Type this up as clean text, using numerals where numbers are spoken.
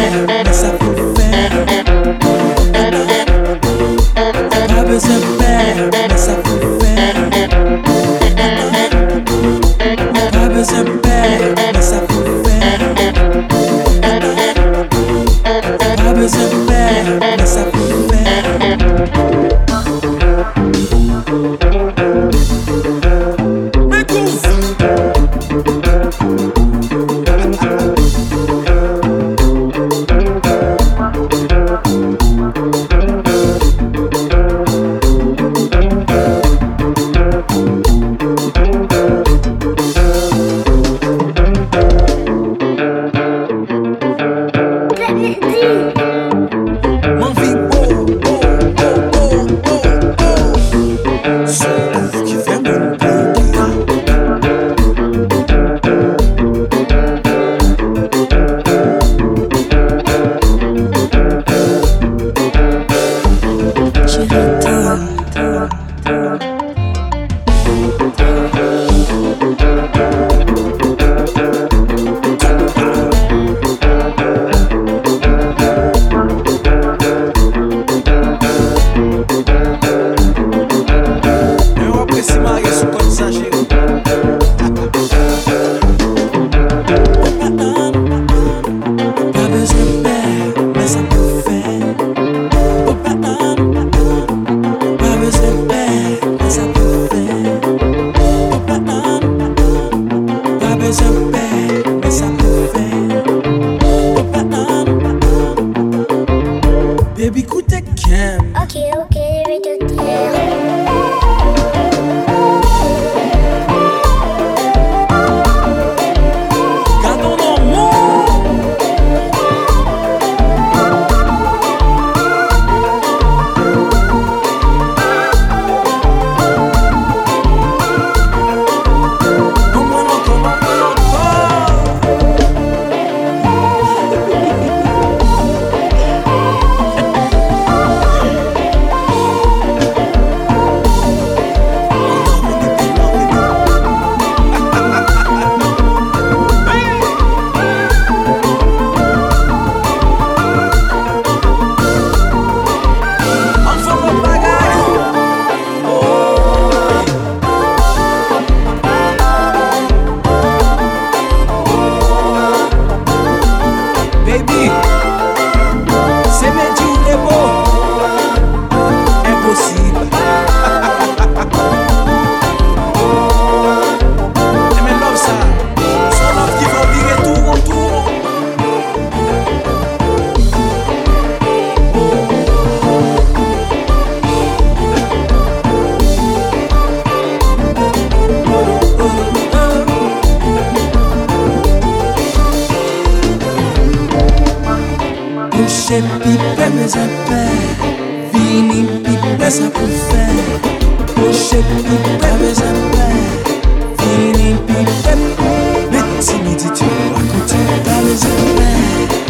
mais ça peut faire. Pas besoin de père, mais ça peut faire. Pas besoin de père, mais ça peut faire. Pas besoin de père, mais ça peut faire. Baby, écoute Kem. Ok, je vais te dire. Gardons nos mots. Baby, c'est mes jours les beaux, impossible. Et mais love ça, son love qui va virer tout autour. Coucher pipe mes affaires, fini pipe ça pour faire. Coucher pipe mes affaires, fini pipe. Mais timidité, à côté, pas mes affaires.